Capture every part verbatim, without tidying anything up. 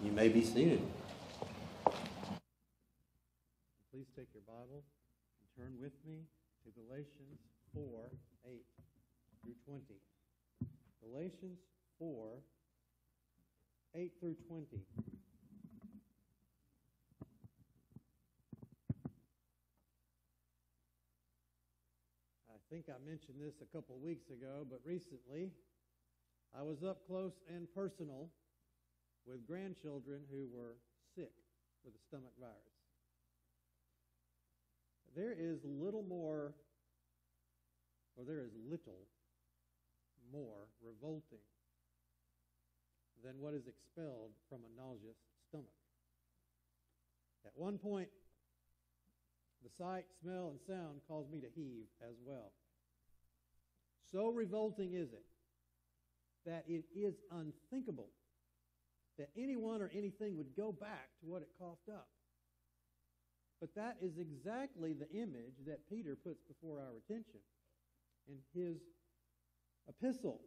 You may be seated. Please take your Bible and turn with me to Galatians four, eight through twenty. Galatians four, eight through twenty. I think I mentioned this a couple weeks ago, but recently I was up close and personal with grandchildren who were sick with a stomach virus. There is little more, or there is little more revolting than what is expelled from a nauseous stomach. At one point, the sight, smell, and sound caused me to heave as well. So revolting is it that it is unthinkable that anyone or anything would go back to what it coughed up. But that is exactly the image that Peter puts before our attention in his epistle.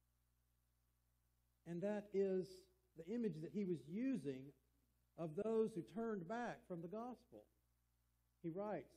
And that is the image that he was using of those who turned back from the gospel. He writes,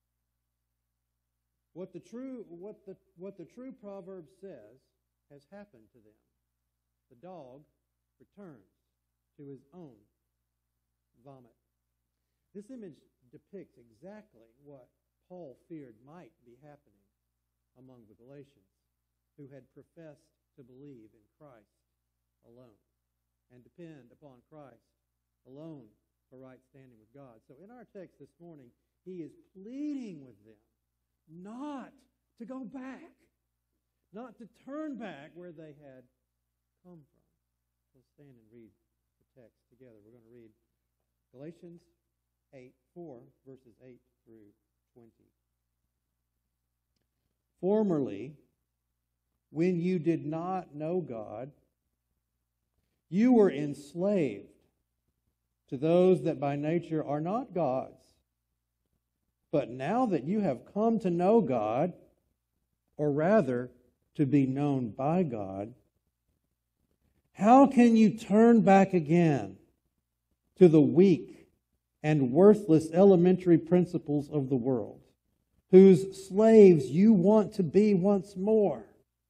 what the true what the what the true proverb says has happened to them. The dog returns to his own vomit. This image depicts exactly what Paul feared might be happening among the Galatians, who had professed to believe in Christ alone and depend upon Christ alone for right standing with God. So in our text this morning, he is pleading with them not to go back, not to turn back where they had come from. Let's stand and read the text together. We're going to read Galatians eight, four, verses eight through twenty. Formerly, when you did not know God, you were enslaved to those that by nature are not gods. But now that you have come to know God, or rather, to be known by God, how can you turn back again to the weak and worthless elementary principles of the world, whose slaves you want to be once more?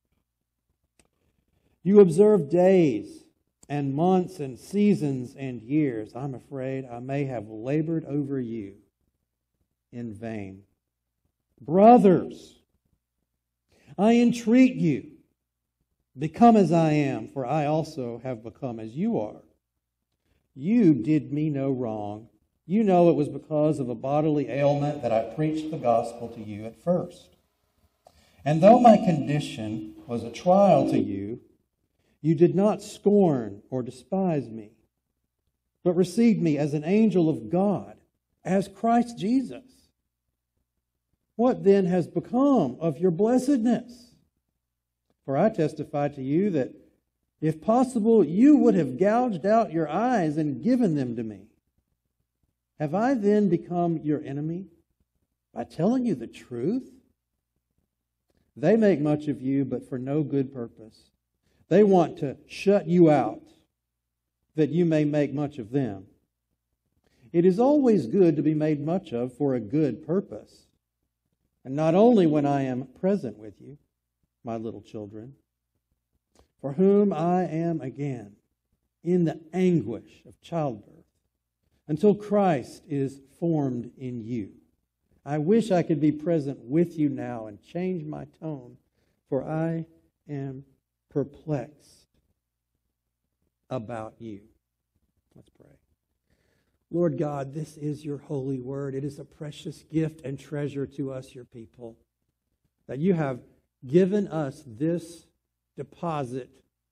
You observe days and months and seasons and years. I'm afraid I may have labored over you in vain. Brothers, I entreat you, become as I am, for I also have become as you are. You did me no wrong. You know it was because of a bodily ailment that I preached the gospel to you at first. And though my condition was a trial to you, you did not scorn or despise me, but received me as an angel of God, as Christ Jesus. What then has become of your blessedness? For I testify to you that, if possible, you would have gouged out your eyes and given them to me. Have I then become your enemy by telling you the truth? They make much of you, but for no good purpose. They want to shut you out, that you may make much of them. It is always good to be made much of for a good purpose, and not only when I am present with you, my little children, for whom I am again in the anguish of childbirth, until Christ is formed in you. I wish I could be present with you now and change my tone, for I am perplexed about you. Let's pray. Lord God, this is your holy word. It is a precious gift and treasure to us, your people, that you have given us this deposit.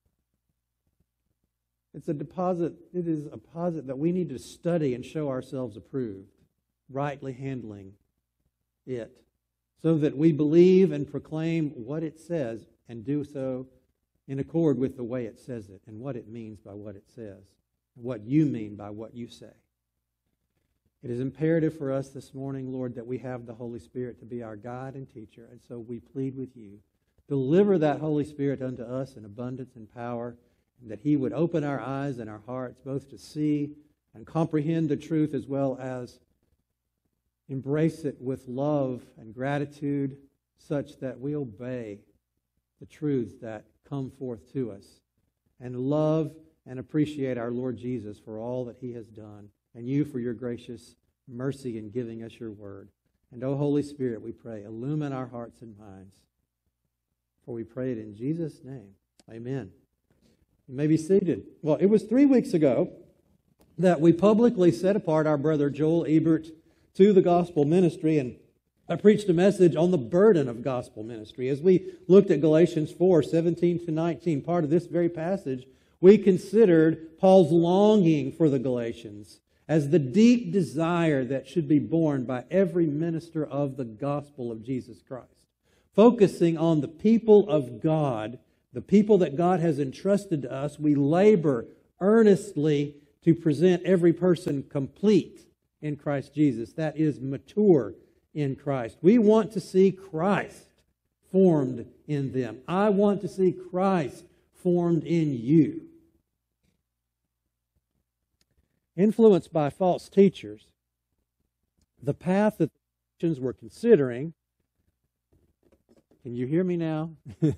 It's a deposit, it is a deposit that we need to study and show ourselves approved, rightly handling it, so that we believe and proclaim what it says and do so in accord with the way it says it and what it means by what it says, and what you mean by what you say. It is imperative for us this morning, Lord, that we have the Holy Spirit to be our guide and teacher, and so we plead with you. Deliver that Holy Spirit unto us in abundance and power, and that He would open our eyes and our hearts both to see and comprehend the truth as well as embrace it with love and gratitude such that we obey the truths that come forth to us and love and appreciate our Lord Jesus for all that He has done and you for your gracious mercy in giving us your word. And, O Holy Spirit, we pray, illumine our hearts and minds. For we pray it in Jesus' name. Amen. You may be seated. Well, it was three weeks ago that we publicly set apart our brother Joel Ebert to the gospel ministry, and I preached a message on the burden of gospel ministry. As we looked at Galatians four, seventeen to nineteen, part of this very passage, we considered Paul's longing for the Galatians as the deep desire that should be borne by every minister of the gospel of Jesus Christ, focusing on the people of God, the people that God has entrusted to us. We labor earnestly to present every person complete in Christ Jesus. That is, mature in Christ. We want to see Christ formed in them. I want to see Christ formed in you. Influenced by false teachers, the path that the Christians were considering, can you hear me now?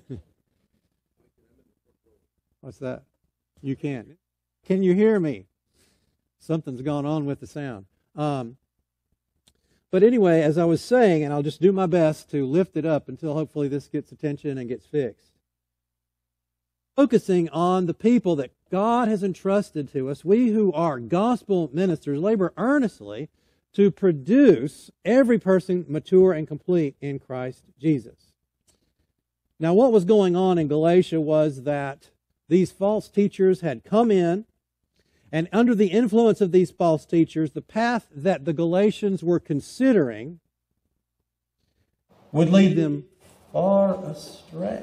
What's that? You can. Can you hear me? Something's gone on with the sound. Um, but anyway, as I was saying, and I'll just do my best to lift it up until hopefully this gets attention and gets fixed. Focusing on the people that God has entrusted to us, we who are gospel ministers labor earnestly to produce every person mature and complete in Christ Jesus. Now, what was going on in Galatia was that these false teachers had come in, and under the influence of these false teachers, the path that the Galatians were considering would lead them far astray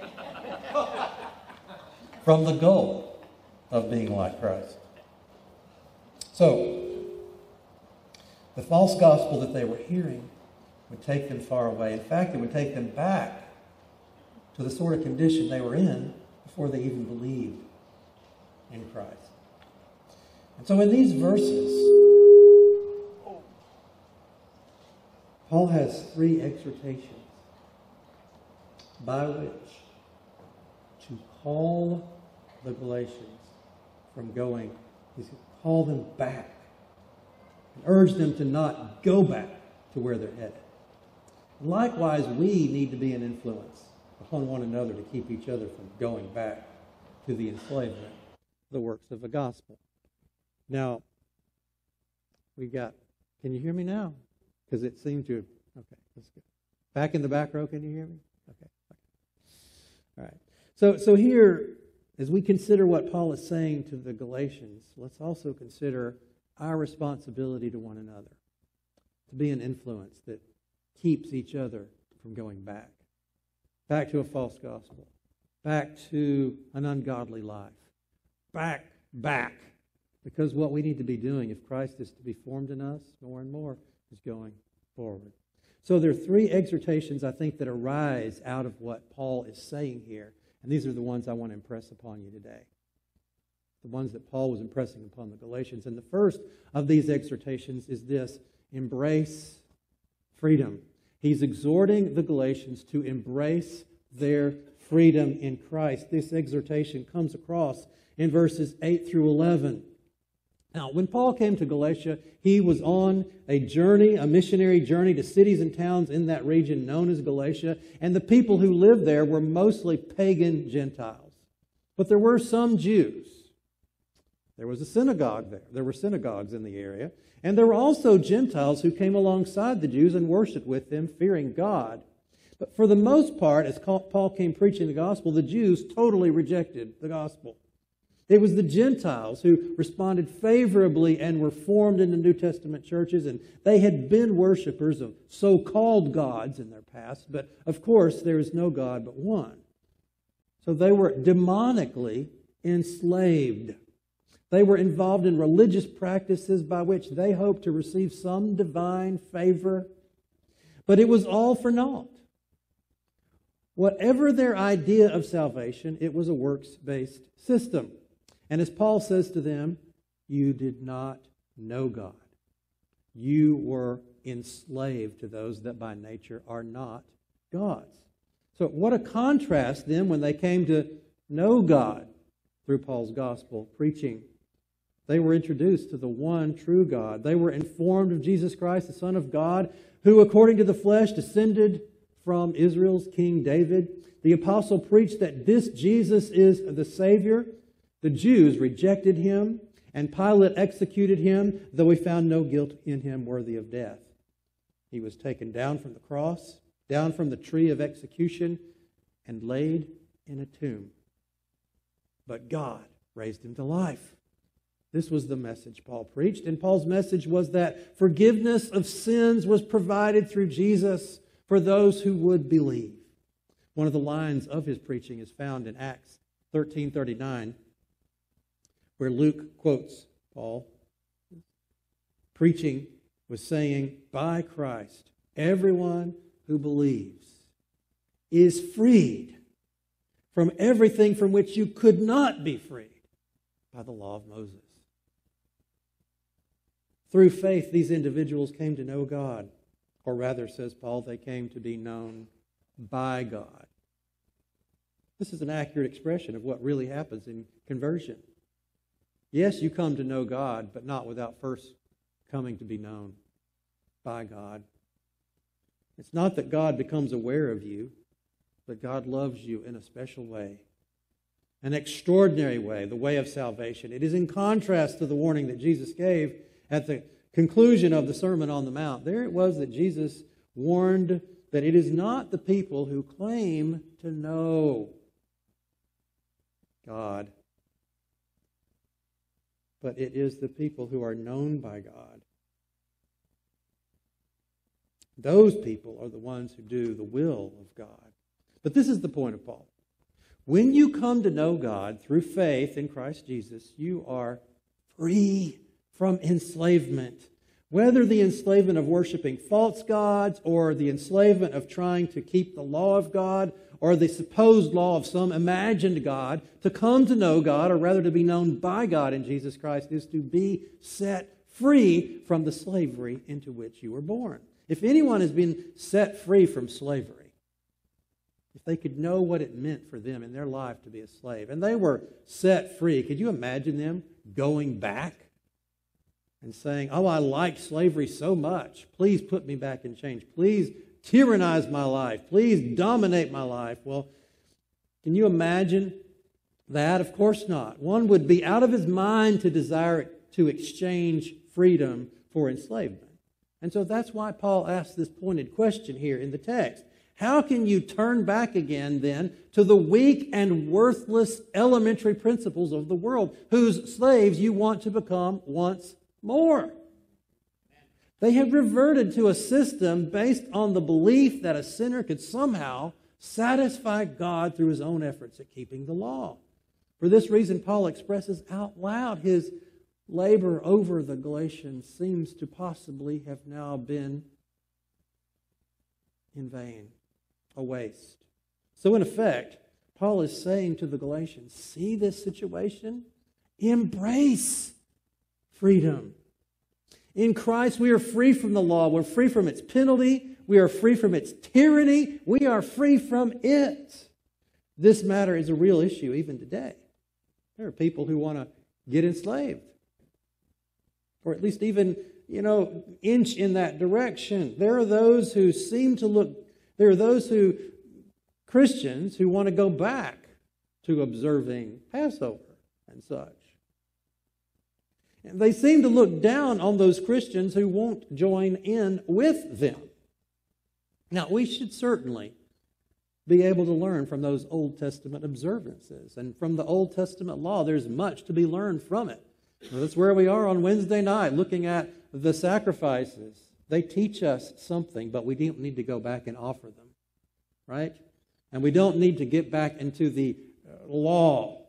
from the goal of being like Christ. So, the false gospel that they were hearing would take them far away. In fact, it would take them back to the sort of condition they were in before they even believed in Christ. And so in these verses, Paul has three exhortations by which to call the Galatians from going, he's going to call them back and urge them to not go back to where they're headed. Likewise, we need to be an influence upon one another to keep each other from going back to the enslavement of the works of the gospel. Now, we got, can you hear me now? Because it seemed to, okay, that's good. Back in the back row, can you hear me? Okay. All right. So, so here, as we consider what Paul is saying to the Galatians, let's also consider our responsibility to one another, to be an influence that keeps each other from going back, back to a false gospel, back to an ungodly life, back, back. Because what we need to be doing, if Christ is to be formed in us more and more, is going forward. So there are three exhortations, I think, that arise out of what Paul is saying here. And these are the ones I want to impress upon you today. The ones that Paul was impressing upon the Galatians. And the first of these exhortations is this: embrace freedom. He's exhorting the Galatians to embrace their freedom in Christ. This exhortation comes across in verses eight through eleven. Now, when Paul came to Galatia, he was on a journey, a missionary journey to cities and towns in that region known as Galatia, and the people who lived there were mostly pagan Gentiles. But there were some Jews. There was a synagogue there. There were synagogues in the area. And there were also Gentiles who came alongside the Jews and worshiped with them, fearing God. But for the most part, as Paul came preaching the gospel, the Jews totally rejected the gospel. It was the Gentiles who responded favorably and were formed into New Testament churches, and they had been worshipers of so-called gods in their past, but of course there is no God but one. So they were demonically enslaved. They were involved in religious practices by which they hoped to receive some divine favor, but it was all for naught. Whatever their idea of salvation, it was a works-based system. And as Paul says to them, you did not know God. You were enslaved to those that by nature are not God's. So what a contrast then when they came to know God through Paul's gospel preaching. They were introduced to the one true God. They were informed of Jesus Christ, the Son of God, who according to the flesh descended from Israel's King David. The apostle preached that this Jesus is the Savior. The Jews rejected him, and Pilate executed him, though he found no guilt in him worthy of death. He was taken down from the cross, down from the tree of execution, and laid in a tomb. But God raised him to life. This was the message Paul preached, and Paul's message was that forgiveness of sins was provided through Jesus for those who would believe. One of the lines of his preaching is found in Acts thirteen thirty-nine, where Luke quotes Paul. Preaching was saying, by Christ, everyone who believes is freed from everything from which you could not be freed by the law of Moses. Through faith, these individuals came to know God. Or rather, says Paul, they came to be known by God. This is an accurate expression of what really happens in conversion. Yes, you come to know God, but not without first coming to be known by God. It's not that God becomes aware of you, but God loves you in a special way, an extraordinary way, the way of salvation. It is in contrast to the warning that Jesus gave at the conclusion of the Sermon on the Mount. There it was that Jesus warned that it is not the people who claim to know God, but it is the people who are known by God. Those people are the ones who do the will of God. But this is the point of Paul. When you come to know God through faith in Christ Jesus, you are free from enslavement. Whether the enslavement of worshiping false gods or the enslavement of trying to keep the law of God or the supposed law of some imagined God, to come to know God, or rather to be known by God in Jesus Christ, is to be set free from the slavery into which you were born. If anyone has been set free from slavery, if they could know what it meant for them in their life to be a slave, and they were set free, could you imagine them going back and saying, oh, I like slavery so much. Please put me back in chains. Please tyrannize my life. Please dominate my life. Well, can you imagine that? Of course not. One would be out of his mind to desire to exchange freedom for enslavement. And so that's why Paul asks this pointed question here in the text. How can you turn back again then to the weak and worthless elementary principles of the world, whose slaves you want to become once more? They have reverted to a system based on the belief that a sinner could somehow satisfy God through his own efforts at keeping the law. For this reason, Paul expresses out loud his labor over the Galatians seems to possibly have now been in vain, a waste. So in effect, Paul is saying to the Galatians, see this situation? Embrace freedom. In Christ, we are free from the law. We're free from its penalty. We are free from its tyranny. We are free from it. This matter is a real issue even today. There are people who want to get enslaved, or at least even, you know, inch in that direction. There are those who seem to look, there are those who, Christians, who want to go back to observing Passover and such. And they seem to look down on those Christians who won't join in with them. Now, we should certainly be able to learn from those Old Testament observances and from the Old Testament law. There's much to be learned from it. Well, that's where we are on Wednesday night, looking at the sacrifices. They teach us something, but we don't need to go back and offer them, right? And we don't need to get back into the law,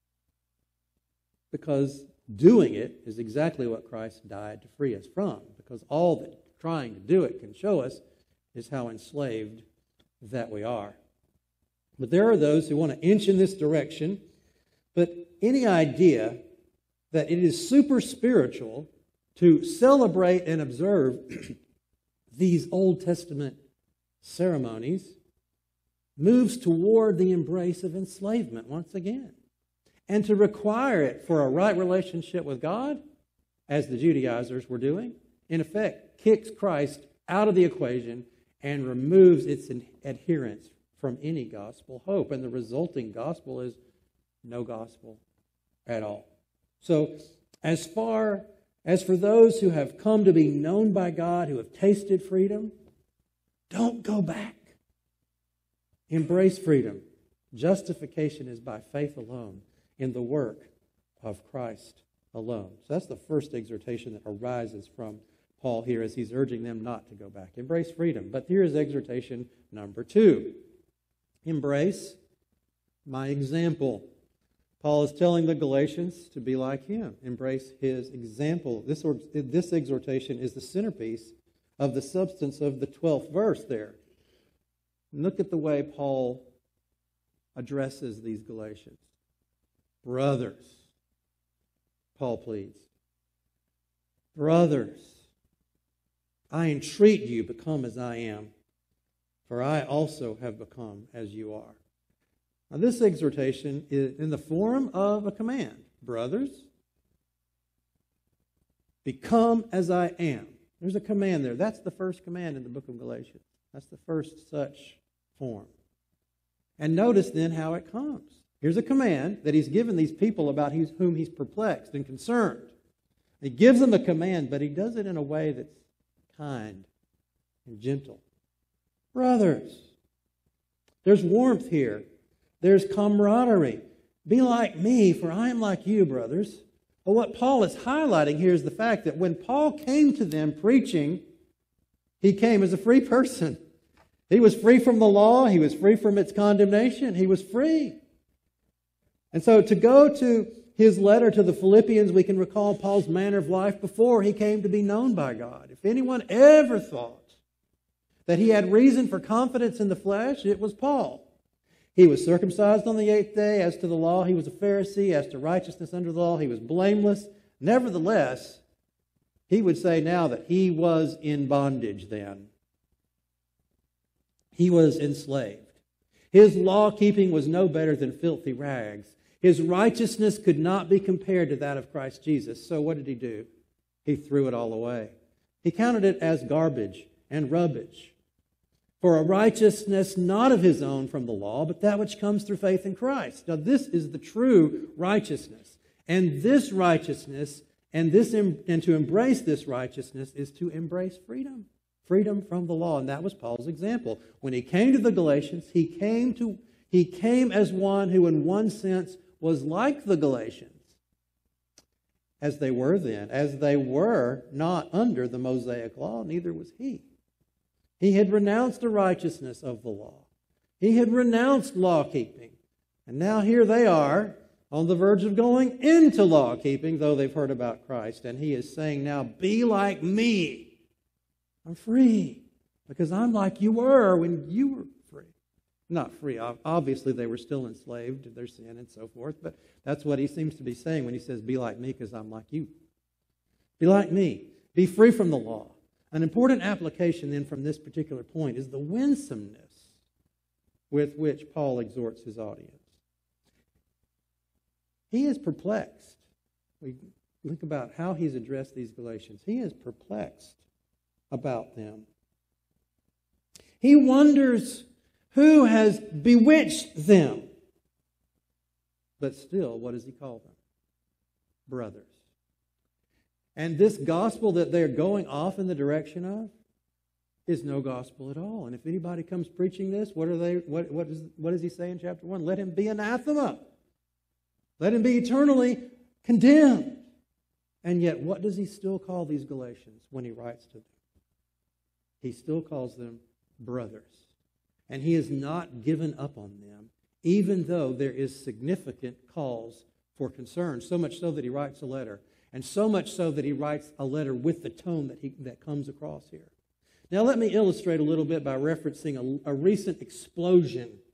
because doing it is exactly what Christ died to free us from, because all that trying to do it can show us is how enslaved that we are. But there are those who want to inch in this direction. But any idea that it is super spiritual to celebrate and observe these Old Testament ceremonies moves toward the embrace of enslavement once again. And to require it for a right relationship with God, as the Judaizers were doing, in effect kicks Christ out of the equation and removes its adherence from any gospel hope. And the resulting gospel is no gospel at all. So as far as for those who have come to be known by God, who have tasted freedom, don't go back. Embrace freedom. Justification is by faith alone in the work of Christ alone. So that's the first exhortation that arises from Paul here as he's urging them not to go back. Embrace freedom. But here is exhortation number two. Embrace my example. Paul is telling the Galatians to be like him. Embrace his example. This, this exhortation is the centerpiece of the substance of the twelfth verse there. Look at the way Paul addresses these Galatians. Brothers, Paul pleads. Brothers, I entreat you, become as I am, for I also have become as you are. Now, this exhortation is in the form of a command. Brothers, become as I am. There's a command there. That's the first command in the book of Galatians. That's the first such form. And notice then how it comes. Here's a command that he's given these people about whom he's perplexed and concerned. He gives them a command, but he does it in a way that's kind and gentle. Brothers, there's warmth here. There's camaraderie. Be like me, for I am like you, brothers. But what Paul is highlighting here is the fact that when Paul came to them preaching, he came as a free person. He was free from the law. He was free from its condemnation. He was free. And so to go to his letter to the Philippians, we can recall Paul's manner of life before he came to be known by God. If anyone ever thought that he had reason for confidence in the flesh, it was Paul. He was circumcised on the eighth day. As to the law, he was a Pharisee. As to righteousness under the law, he was blameless. Nevertheless, he would say now that he was in bondage then. He was enslaved. His law-keeping was no better than filthy rags. His righteousness could not be compared to that of Christ Jesus. So what did he do? He threw it all away. He counted it as garbage and rubbish. For a righteousness not of his own from the law, but that which comes through faith in Christ. Now this is the true righteousness. And this righteousness, and this and to embrace this righteousness is to embrace freedom. Freedom from the law. And that was Paul's example. When he came to the Galatians, he came to he came as one who in one sense was like the Galatians, as they were then. As they were not under the Mosaic law, neither was he. He had renounced the righteousness of the law. He had renounced law-keeping. And now here they are on the verge of going into law-keeping, though they've heard about Christ. And he is saying now, be like me. I'm free because I'm like you were when you were free. Not free. Obviously, they were still enslaved to their sin and so forth. But that's what he seems to be saying when he says, be like me because I'm like you. Be like me. Be free from the law. An important application then from this particular point is the winsomeness with which Paul exhorts his audience. He is perplexed. We think about how he's addressed these Galatians. He is perplexed about them. He wonders who has bewitched them. But still, what does he call them? Brothers. And this gospel that they're going off in the direction of is no gospel at all. And if anybody comes preaching this, what are they? What, what, is, what does he say in chapter one? Let him be anathema. Let him be eternally condemned. And yet, what does he still call these Galatians when he writes to them? He still calls them brothers. And he has not given up on them, even though there is significant cause for concern. So much so that he writes a letter. And so much so that he writes a letter with the tone that he that comes across here. Now let me illustrate a little bit by referencing a, a recent explosion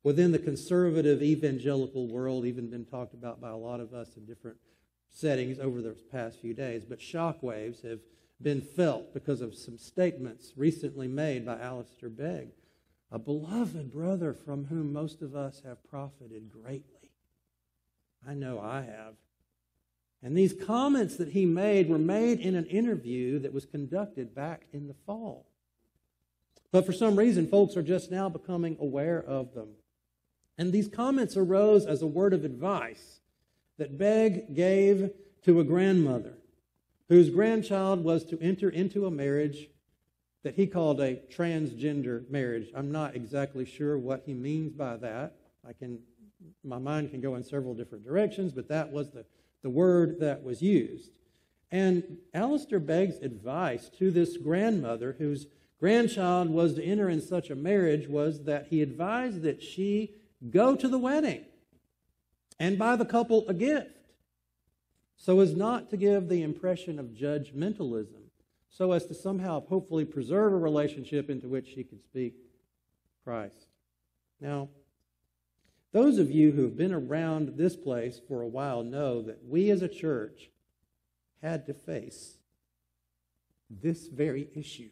within the conservative evangelical world, even been talked about by a lot of us in different settings over the past few days. But shockwaves have been felt because of some statements recently made by Alistair Begg, a beloved brother from whom most of us have profited greatly. I know I have. And these comments that he made were made in an interview that was conducted back in the fall. But for some reason, folks are just now becoming aware of them. And these comments arose as a word of advice that Begg gave to a grandmother whose grandchild was to enter into a marriage that he called a transgender marriage. I'm not exactly sure what he means by that. I can, my mind can go in several different directions, but that was the, the word that was used. And Alistair Begg's advice to this grandmother whose grandchild was to enter in such a marriage was that he advised that she go to the wedding and buy the couple a gift so as not to give the impression of judgmentalism, so as to somehow hopefully preserve a relationship into which she could speak Christ. Now, those of you who have been around this place for a while know that we as a church had to face this very issue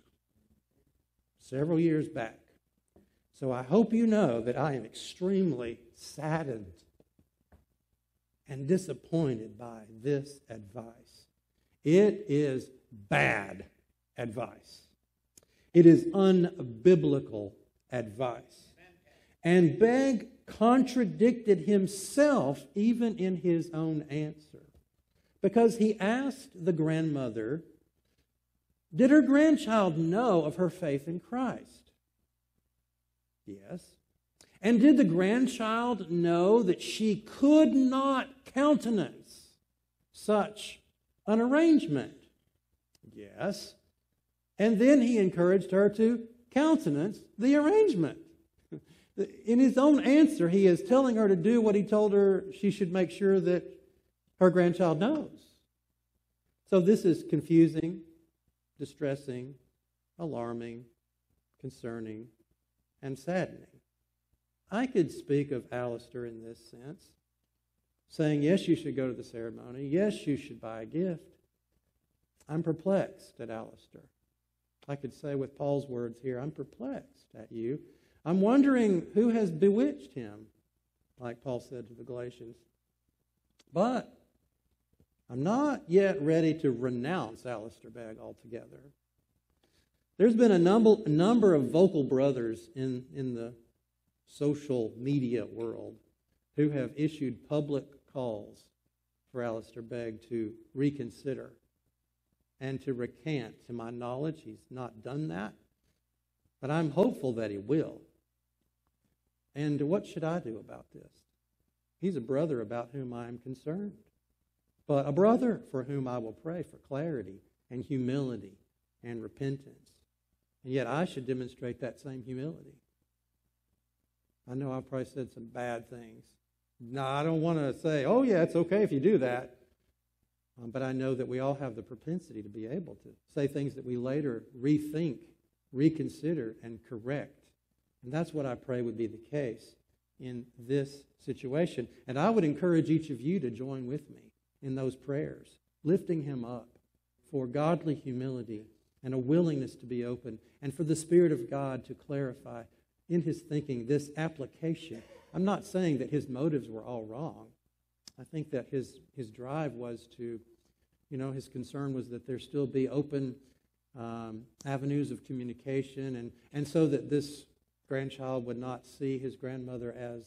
several years back. So I hope you know that I am extremely saddened and disappointed by this advice. It is bad advice. It is unbiblical advice. And Begg contradicted himself even in his own answer, because he asked the grandmother, did her grandchild know of her faith in Christ? Yes. And did the grandchild know that she could not countenance such an arrangement? Yes. And then he encouraged her to countenance the arrangement. In his own answer, he is telling her to do what he told her she should make sure that her grandchild knows. So this is confusing, distressing, alarming, concerning, and saddening. I could speak of Alistair in this sense, saying, yes, you should go to the ceremony. Yes, you should buy a gift. I'm perplexed at Alistair. I could say with Paul's words here, I'm perplexed at you. I'm wondering who has bewitched him, like Paul said to the Galatians. But I'm not yet ready to renounce Alistair Begg altogether. There's been a number, a number of vocal brothers in, in the social media world who have issued public calls for Alistair Begg to reconsider and to recant. To my knowledge, he's not done that, but I'm hopeful that he will. And what should I do about this? He's a brother about whom I am concerned, but a brother for whom I will pray for clarity and humility and repentance. And yet I should demonstrate that same humility. I know I've probably said some bad things. No, I don't want to say, oh yeah, it's okay if you do that. Um, but I know that we all have the propensity to be able to say things that we later rethink, reconsider, and correct. And that's what I pray would be the case in this situation. And I would encourage each of you to join with me in those prayers, lifting him up for godly humility and a willingness to be open, and for the Spirit of God to clarify in his thinking this application. I'm not saying that his motives were all wrong. I think that his, his drive was to, you know, his concern was that there still be open um, avenues of communication, and, and so that this grandchild would not see his grandmother as,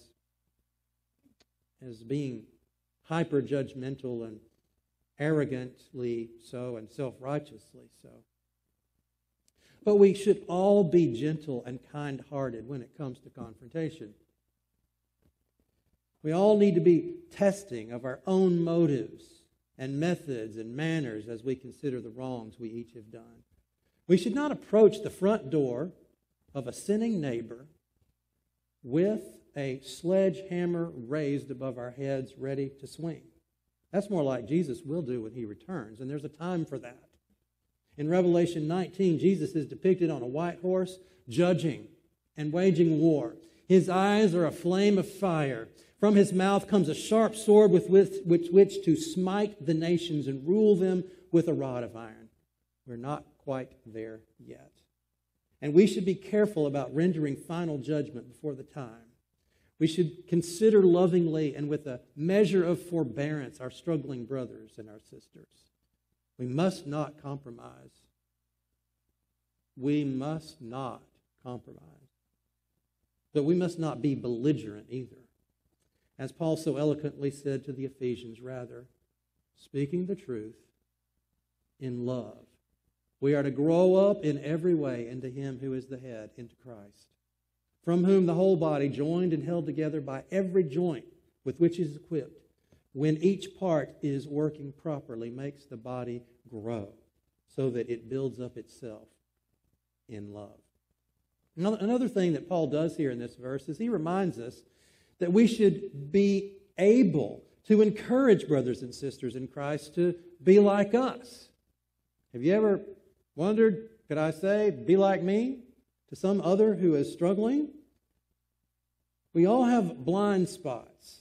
as being hyper-judgmental and arrogantly so and self-righteously so. But we should all be gentle and kind-hearted when it comes to confrontation. We all need to be testing of our own motives and methods and manners as we consider the wrongs we each have done. We should not approach the front door of a sinning neighbor with a sledgehammer raised above our heads ready to swing. That's more like Jesus will do when he returns, and there's a time for that. In Revelation nineteen, Jesus is depicted on a white horse, judging and waging war. His eyes are a flame of fire. From his mouth comes a sharp sword with which, with which to smite the nations and rule them with a rod of iron. We're not quite there yet. And we should be careful about rendering final judgment before the time. We should consider lovingly and with a measure of forbearance our struggling brothers and our sisters. We must not compromise. We must not compromise. But we must not be belligerent either. As Paul so eloquently said to the Ephesians, rather, speaking the truth in love. We are to grow up in every way into Him who is the head, into Christ, from whom the whole body, joined and held together by every joint with which it is equipped, when each part is working properly, makes the body grow so that it builds up itself in love. Another thing that Paul does here in this verse is he reminds us that we should be able to encourage brothers and sisters in Christ to be like us. Have you ever wondered, could I say, be like me to some other who is struggling? We all have blind spots.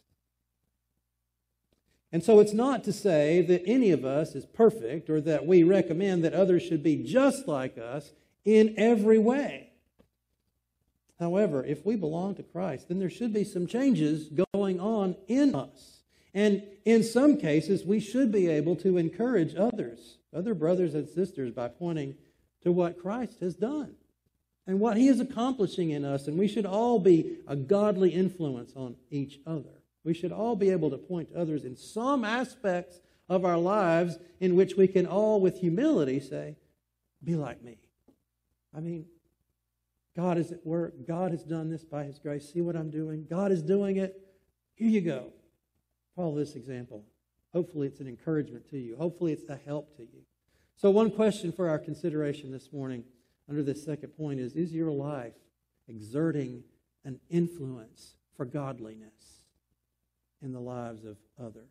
And so it's not to say that any of us is perfect or that we recommend that others should be just like us in every way. However, if we belong to Christ, then there should be some changes going on in us. And in some cases, we should be able to encourage others, other brothers and sisters, by pointing to what Christ has done and what He is accomplishing in us. And we should all be a godly influence on each other. We should all be able to point to others in some aspects of our lives in which we can all, with humility, say, be like me. I mean, God is at work. God has done this by His grace. See what I'm doing? God is doing it. Here you go. Follow this example. Hopefully it's an encouragement to you. Hopefully it's a help to you. So one question for our consideration this morning under this second point is, is your life exerting an influence for godliness in the lives of others?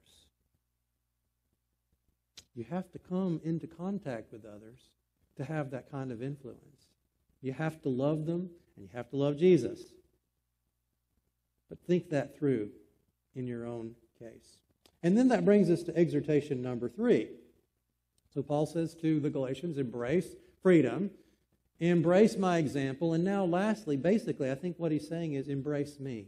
You have to come into contact with others to have that kind of influence. You have to love them, and you have to love Jesus. But think that through in your own case. And then that brings us to exhortation number three. So Paul says to the Galatians, embrace freedom, embrace my example, and now lastly, basically, I think what he's saying is embrace me.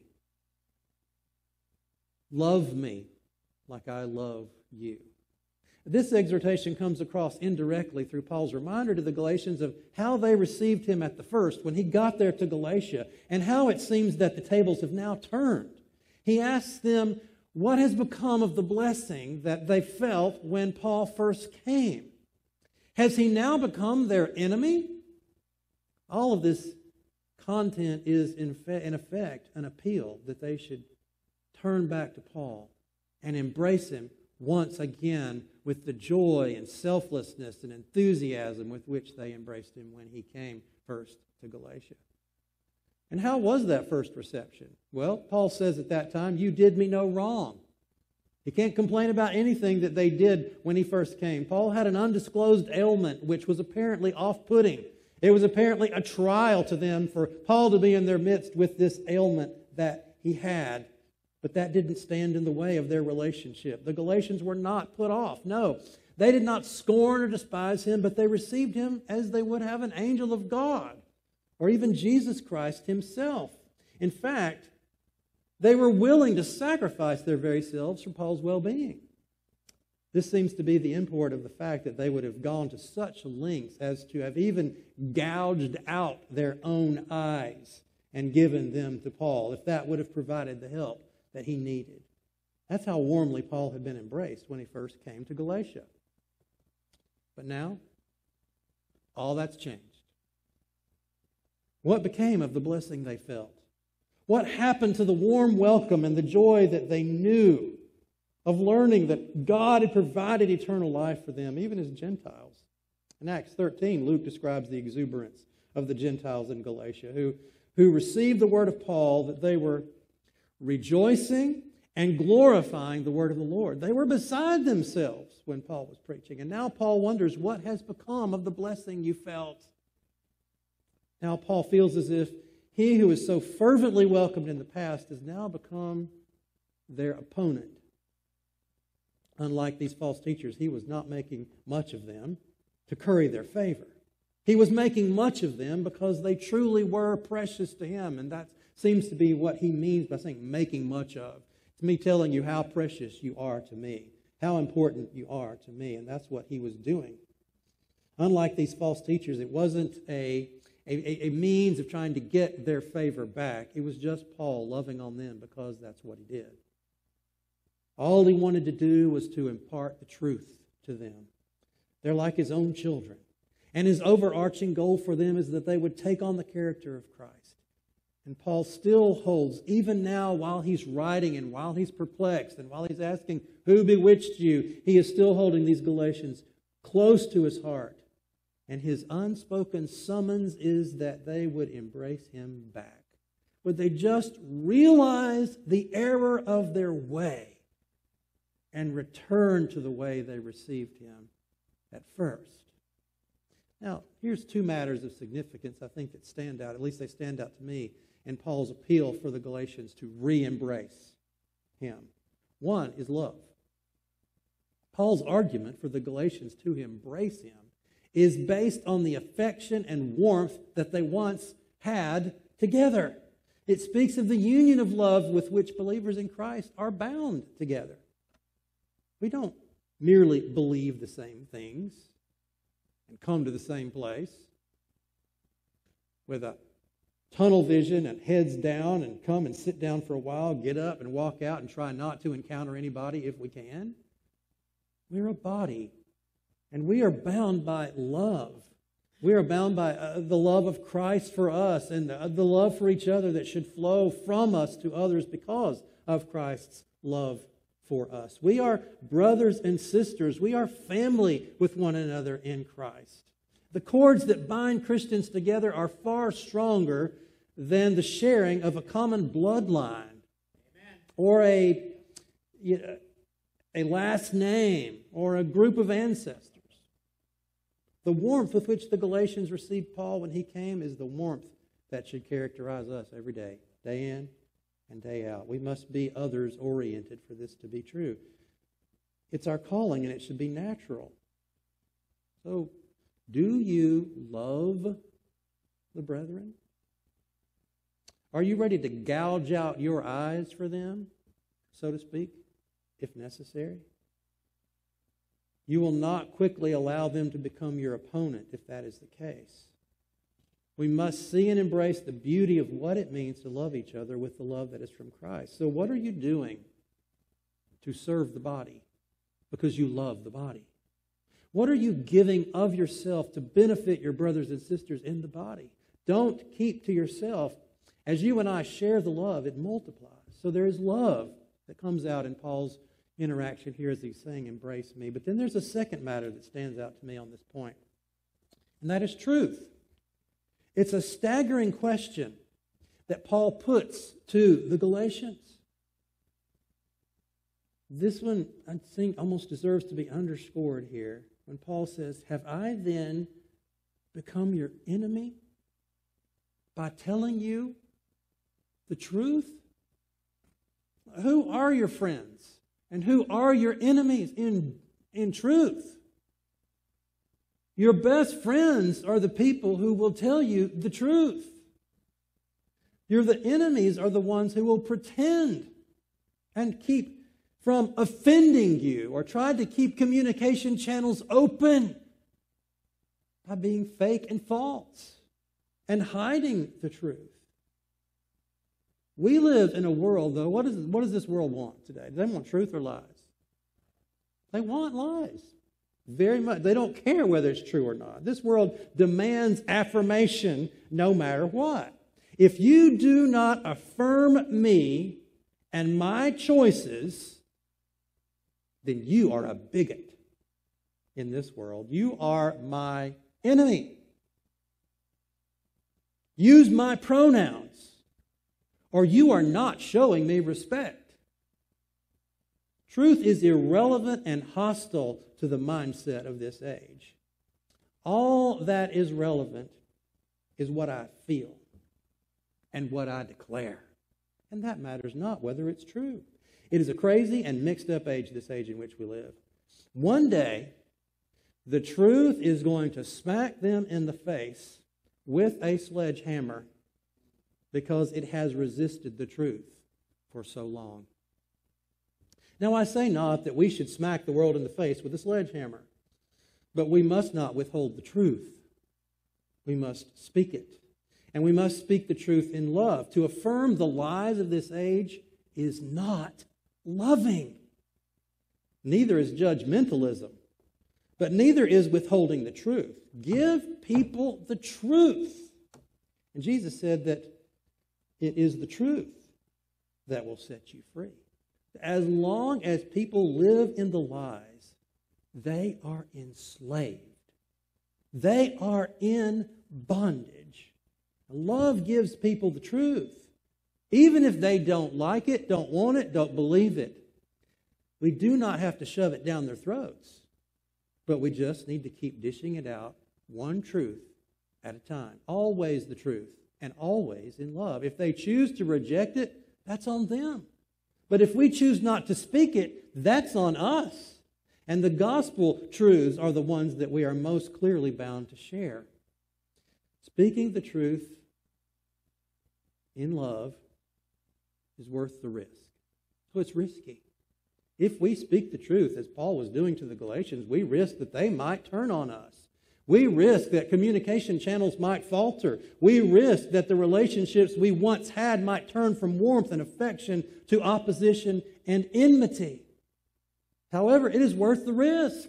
Love me like I love you. This exhortation comes across indirectly through Paul's reminder to the Galatians of how they received him at the first when he got there to Galatia, and how it seems that the tables have now turned. He asks them what has become of the blessing that they felt when Paul first came. Has he now become their enemy? All of this content is in effect an appeal that they should turn back to Paul and embrace him once again with the joy and selflessness and enthusiasm with which they embraced him when he came first to Galatia. And how was that first reception? Well, Paul says at that time, you did me no wrong. He can't complain about anything that they did when he first came. Paul had an undisclosed ailment which was apparently off-putting. It was apparently a trial to them for Paul to be in their midst with this ailment that he had. But that didn't stand in the way of their relationship. The Galatians were not put off. No, they did not scorn or despise him, but they received him as they would have an angel of God, or even Jesus Christ himself. In fact, they were willing to sacrifice their very selves for Paul's well-being. This seems to be the import of the fact that they would have gone to such lengths as to have even gouged out their own eyes and given them to Paul, if that would have provided the help that he needed. That's how warmly Paul had been embraced when he first came to Galatia. But now, all that's changed. What became of the blessing they felt? What happened to the warm welcome and the joy that they knew of learning that God had provided eternal life for them, even as Gentiles? In Acts thirteen, Luke describes the exuberance of the Gentiles in Galatia who, who received the word of Paul, that they were rejoicing and glorifying the word of the Lord. They were beside themselves when Paul was preaching. And now Paul wonders what has become of the blessing you felt. Now Paul feels as if he who was so fervently welcomed in the past has now become their opponent. Unlike these false teachers, he was not making much of them to curry their favor. He was making much of them because they truly were precious to him, and that seems to be what he means by saying making much of. It's me telling you how precious you are to me, how important you are to me, and that's what he was doing. Unlike these false teachers, it wasn't a, a, a means of trying to get their favor back. It was just Paul loving on them because that's what he did. All he wanted to do was to impart the truth to them. They're like his own children. And his overarching goal for them is that they would take on the character of Christ. And Paul still holds, even now while he's writing and while he's perplexed and while he's asking, who bewitched you? He is still holding these Galatians close to his heart. And his unspoken summons is that they would embrace him back. Would they just realize the error of their way and return to the way they received him at first? Now, here's two matters of significance, I think, that stand out. At least they stand out to me in Paul's appeal for the Galatians to re-embrace him. One is love. Paul's argument for the Galatians to embrace him is based on the affection and warmth that they once had together. It speaks of the union of love with which believers in Christ are bound together. We don't merely believe the same things and come to the same place with a tunnel vision and heads down and come and sit down for a while, get up and walk out and try not to encounter anybody if we can. We're a body, and we are bound by love. We are bound by uh, the love of Christ for us and uh, the love for each other that should flow from us to others because of Christ's love for us. We are brothers and sisters. We are family with one another in Christ. The cords that bind Christians together are far stronger than the sharing of a common bloodline. Amen. Or a, you know, a last name or a group of ancestors. The warmth with which the Galatians received Paul when he came is the warmth that should characterize us every day, day in and day out. We must be others-oriented for this to be true. It's our calling, and it should be natural. So, do you love the brethren? Are you ready to gouge out your eyes for them, so to speak, if necessary? You will not quickly allow them to become your opponent if that is the case. We must see and embrace the beauty of what it means to love each other with the love that is from Christ. So what are you doing to serve the body because you love the body? What are you giving of yourself to benefit your brothers and sisters in the body? Don't keep to yourself. As you and I share the love, it multiplies. So there is love that comes out in Paul's interaction here as he's saying, embrace me. But then there's a second matter that stands out to me on this point, and that is truth. It's a staggering question that Paul puts to the Galatians. This one, I think, almost deserves to be underscored here when Paul says, have I then become your enemy by telling you the truth? Who are your friends and who are your enemies in, in truth? Your best friends are the people who will tell you the truth. Your the enemies are the ones who will pretend and keep from offending you or try to keep communication channels open by being fake and false and hiding the truth. We live in a world, though, what, is, what does this world want today? Do they want truth or lies? They want lies. Very much. They don't care whether it's true or not. This world demands affirmation no matter what. If you do not affirm me and my choices, then you are a bigot in this world. You are my enemy. Use my pronouns, or you are not showing me respect. Truth is irrelevant and hostile to the mindset of this age. All that is relevant is what I feel. and what I declare. And that matters not whether it's true. It is a crazy and mixed up age, this age in which we live. One day, the truth is going to smack them in the face with a sledgehammer because it has resisted the truth for so long. Now, I say not that we should smack the world in the face with a sledgehammer, but we must not withhold the truth. We must speak it. And we must speak the truth in love. To affirm the lies of this age is not loving. Neither is judgmentalism, but neither is withholding the truth. Give people the truth. And Jesus said that it is the truth that will set you free. As long as people live in the lies, they are enslaved. They are in bondage. Love gives people the truth. Even if they don't like it, don't want it, don't believe it. We do not have to shove it down their throats. But we just need to keep dishing it out, one truth at a time. Always the truth, and always in love. If they choose to reject it, that's on them. But if we choose not to speak it, that's on us. And the gospel truths are the ones that we are most clearly bound to share. Speaking the truth in love is worth the risk. So it's risky. If we speak the truth, as Paul was doing to the Galatians, we risk that they might turn on us. We risk that communication channels might falter. We risk that the relationships we once had might turn from warmth and affection to opposition and enmity. However, it is worth the risk.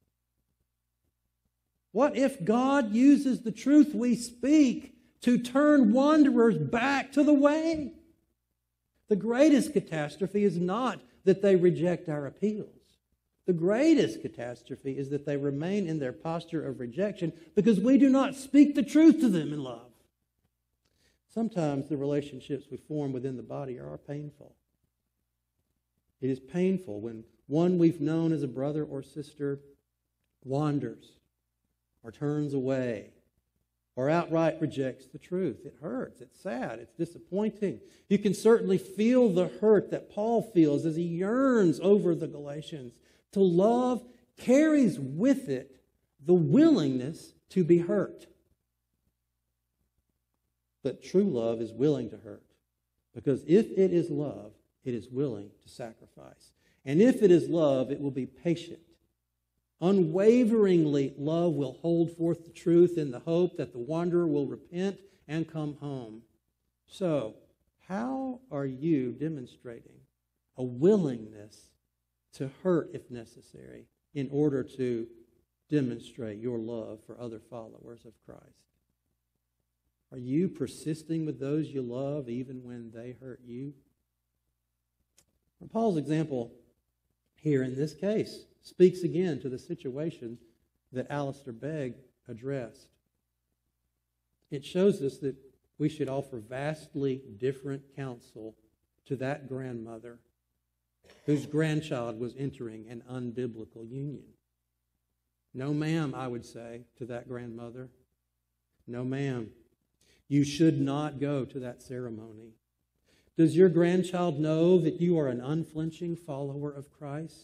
What if God uses the truth we speak to turn wanderers back to the way? The greatest catastrophe is not that they reject our appeals. The greatest catastrophe is that they remain in their posture of rejection because we do not speak the truth to them in love. Sometimes the relationships we form within the body are painful. It is painful when one we've known as a brother or sister wanders or turns away or outright rejects the truth. It hurts. It's sad. It's disappointing. You can certainly feel the hurt that Paul feels as he yearns over the Galatians. To love carries with it the willingness to be hurt. But true love is willing to hurt. Because if it is love, it is willing to sacrifice. And if it is love, it will be patient. Unwaveringly, love will hold forth the truth in the hope that the wanderer will repent and come home. So, how are you demonstrating a willingness to hurt if necessary in order to demonstrate your love for other followers of Christ? Are you persisting with those you love even when they hurt you? Paul's example here in this case speaks again to the situation that Alistair Begg addressed. It shows us that we should offer vastly different counsel to that grandmother whose grandchild was entering an unbiblical union. No, ma'am, I would say to that grandmother. No, ma'am. You should not go to that ceremony. Does your grandchild know that you are an unflinching follower of Christ?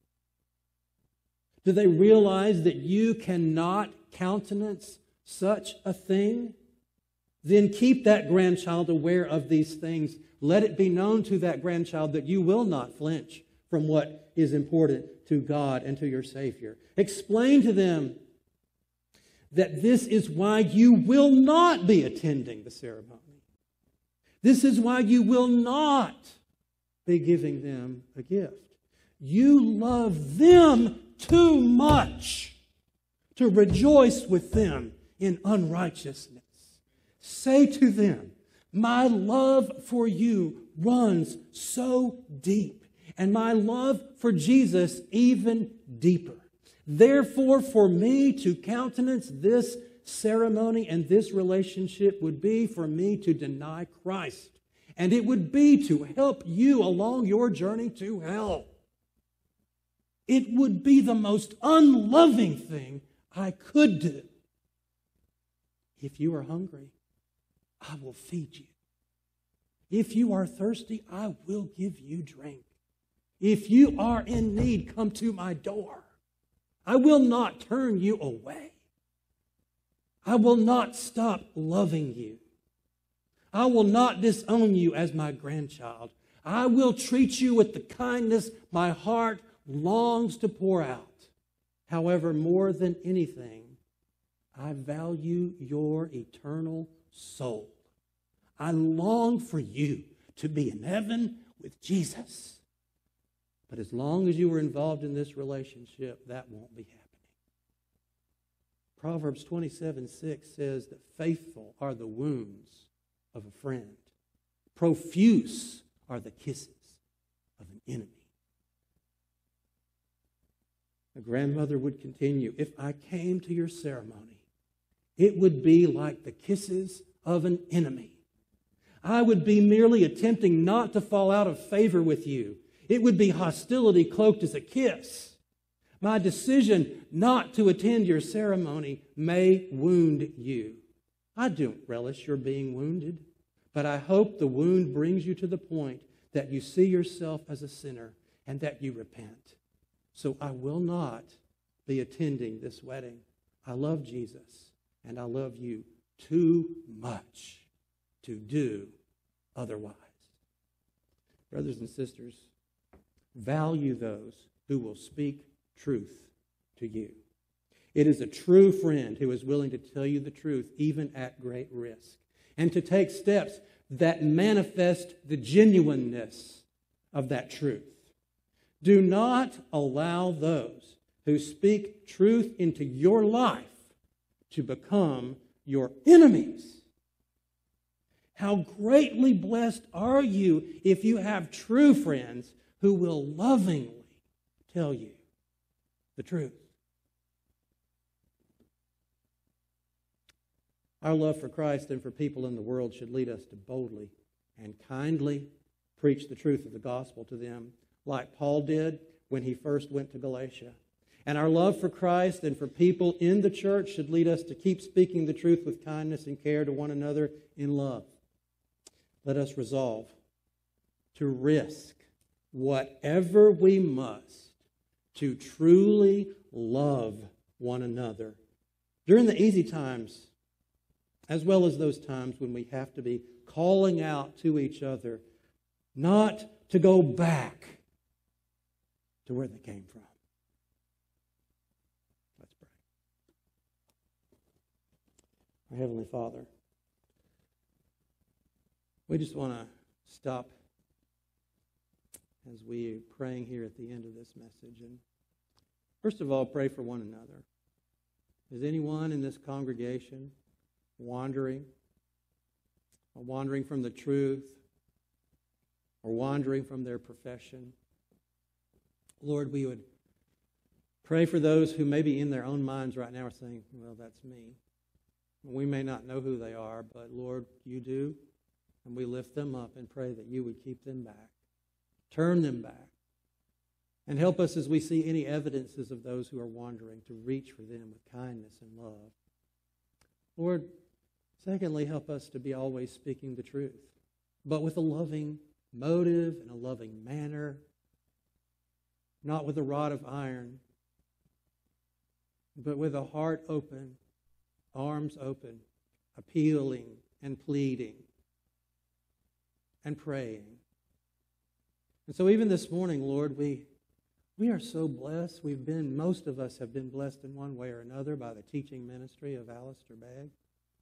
Do they realize that you cannot countenance such a thing? Then keep that grandchild aware of these things. Let it be known to that grandchild that you will not flinch from what is important to God and to your Savior. Explain to them that this is why you will not be attending the ceremony. This is why you will not be giving them a gift. You love them too much to rejoice with them in unrighteousness. Say to them, my love for you runs so deep, and my love for Jesus even deeper. Therefore, for me to countenance this ceremony and this relationship would be for me to deny Christ. And it would be to help you along your journey to hell. It would be the most unloving thing I could do. If you are hungry, I will feed you. If you are thirsty, I will give you drink. If you are in need, come to my door. I will not turn you away. I will not stop loving you. I will not disown you as my grandchild. I will treat you with the kindness my heart longs to pour out. However, more than anything, I value your eternal soul. I long for you to be in heaven with Jesus. But as long as you are involved in this relationship, that won't be happening. Proverbs twenty-seven six says that faithful are the wounds of a friend. Profuse are the kisses of an enemy. The grandmother would continue, if I came to your ceremony, it would be like the kisses of an enemy. I would be merely attempting not to fall out of favor with you. It would be hostility cloaked as a kiss. My decision not to attend your ceremony may wound you. I don't relish your being wounded, but I hope the wound brings you to the point that you see yourself as a sinner and that you repent. So I will not be attending this wedding. I love Jesus and I love you too much to do otherwise. Brothers and sisters, value those who will speak truth to you. It is a true friend who is willing to tell you the truth even at great risk and to take steps that manifest the genuineness of that truth. Do not allow those who speak truth into your life to become your enemies. How greatly blessed are you if you have true friends who will lovingly tell you the truth. Our love for Christ and for people in the world should lead us to boldly and kindly preach the truth of the gospel to them, like Paul did when he first went to Galatia. And our love for Christ and for people in the church should lead us to keep speaking the truth with kindness and care to one another in love. Let us resolve to risk whatever we must to truly love one another during the easy times, as well as those times when we have to be calling out to each other, not to go back to where they came from. Let's pray. Our Heavenly Father, we just want to stop as we are praying here at the end of this message. And first of all, pray for one another. Is anyone in this congregation wandering, or wandering from the truth, or wandering from their profession? Lord, we would pray for those who maybe in their own minds right now are saying, well, that's me. We may not know who they are, but Lord, you do. And we lift them up and pray that you would keep them back. Turn them back. And help us as we see any evidences of those who are wandering to reach for them with kindness and love. Lord, secondly, help us to be always speaking the truth, but with a loving motive and a loving manner, not with a rod of iron, but with a heart open, arms open, appealing and pleading and praying. And so even this morning, Lord, we we are so blessed. We've been, most of us have been blessed in one way or another by the teaching ministry of Alistair Begg.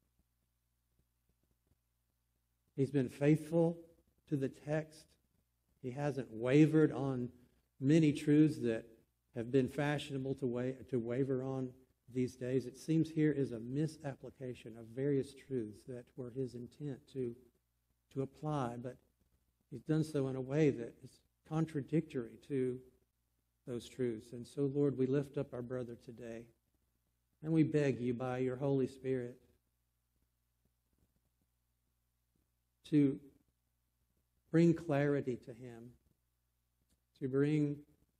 He's been faithful to the text. He hasn't wavered on many truths that have been fashionable to, wa- to waver on these days. It seems here is a misapplication of various truths that were his intent to, to apply, but he's done so in a way that is contradictory to those truths. And so, Lord, we lift up our brother today, and we beg you by your Holy Spirit to bring clarity to him, to bring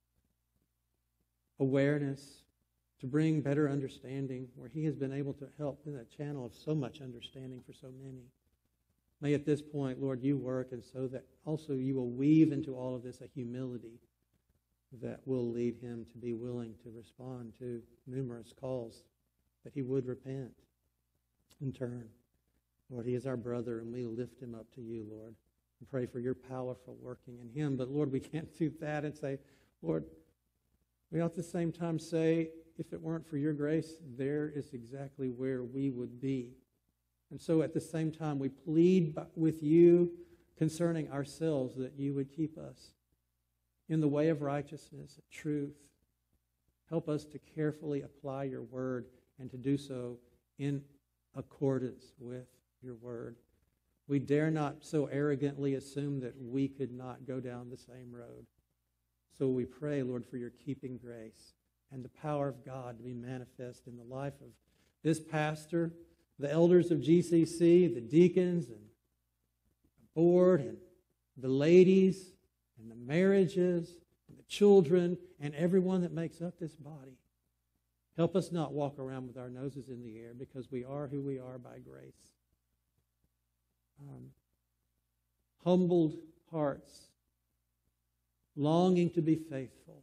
awareness, to bring better understanding where he has been able to help in a channel of so much understanding for so many. May at this point, Lord, you work, and so that also you will weave into all of this a humility that will lead him to be willing to respond to numerous calls, that he would repent and turn. Lord, he is our brother, and we lift him up to you, Lord, and pray for your powerful working in him. But, Lord, we can't do that and say, Lord, we ought at the same time say, if it weren't for your grace, there is exactly where we would be. And so at the same time, we plead with you concerning ourselves that you would keep us in the way of righteousness and truth. Help us to carefully apply your word and to do so in accordance with your word. We dare not so arrogantly assume that we could not go down the same road. So we pray, Lord, for your keeping grace and the power of God to be manifest in the life of this pastor, the elders of G C C, the deacons and the board and the ladies and the marriages and the children and everyone that makes up this body. Help us not walk around with our noses in the air, because we are who we are by grace. Um, humbled hearts, longing to be faithful,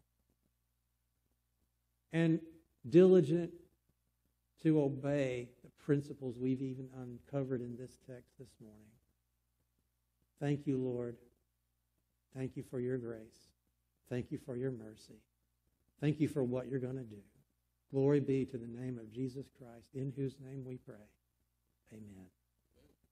and diligent to obey the principles we've even uncovered in this text this morning. Thank you, Lord. Thank you for your grace. Thank you for your mercy. Thank you for what you're going to do. Glory be to the name of Jesus Christ, in whose name we pray. Amen.